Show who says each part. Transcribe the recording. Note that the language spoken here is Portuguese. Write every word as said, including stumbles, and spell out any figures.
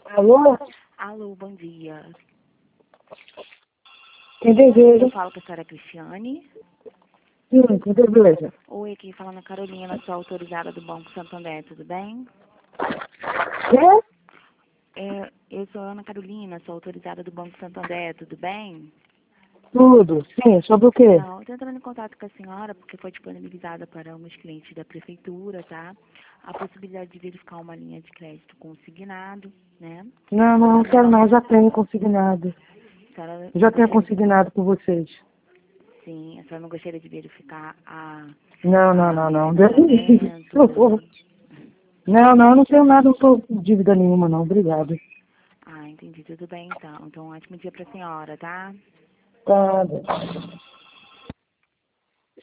Speaker 1: Alô?
Speaker 2: Alô, bom dia.
Speaker 1: Quem deseja?
Speaker 2: Eu falo com a senhora Cristiane.
Speaker 1: Sim, quem deseja?
Speaker 2: Oi, aqui falando a Carolina, sou autorizada do Banco Santander, tudo bem?
Speaker 1: Quê?
Speaker 2: É, eu sou Ana Carolina, sou autorizada do Banco Santander, tudo bem?
Speaker 1: Tudo. Sim, sobre o quê?
Speaker 2: Então, eu estou entrando em contato com a senhora porque foi disponibilizada para uns clientes da prefeitura, tá? A possibilidade de verificar uma linha de crédito consignado, né?
Speaker 1: Não, não, não quero não, já tenho consignado.
Speaker 2: A senhora
Speaker 1: Já
Speaker 2: não
Speaker 1: tenho
Speaker 2: gostaria de...
Speaker 1: consignado com vocês.
Speaker 2: Sim, a senhora não gostaria de verificar a,
Speaker 1: Não, não,
Speaker 2: a,
Speaker 1: não,
Speaker 2: o
Speaker 1: não. Deus me livre.
Speaker 2: financiamento?
Speaker 1: Não, não, não tenho nada, não estou com dívida nenhuma, não. Obrigado.
Speaker 2: Ah, entendi. Tudo bem, então. Então, um ótimo dia para a senhora, tá?
Speaker 1: Tá.